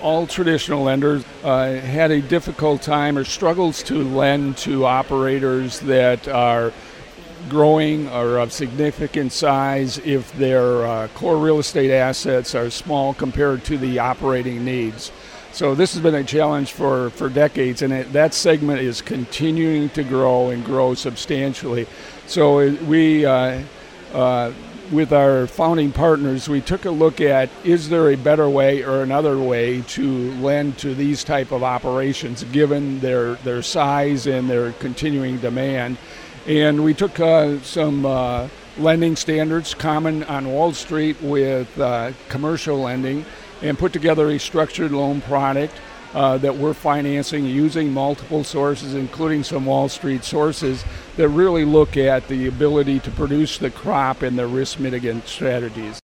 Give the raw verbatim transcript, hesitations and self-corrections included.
all traditional lenders uh, had a difficult time or struggles to lend to operators that are growing or of significant size if their uh, core real estate assets are small compared to the operating needs. So this has been a challenge for, for decades, and it, that segment is continuing to grow and grow substantially. So it, we, uh, uh, with our founding partners, we took a look at, is there a better way or another way to lend to these type of operations given their, their size and their continuing demand. And we took uh, some uh, lending standards common on Wall Street with uh, commercial lending and put together a structured loan product uh, that we're financing using multiple sources, including some Wall Street sources that really look at the ability to produce the crop and the risk mitigant strategies.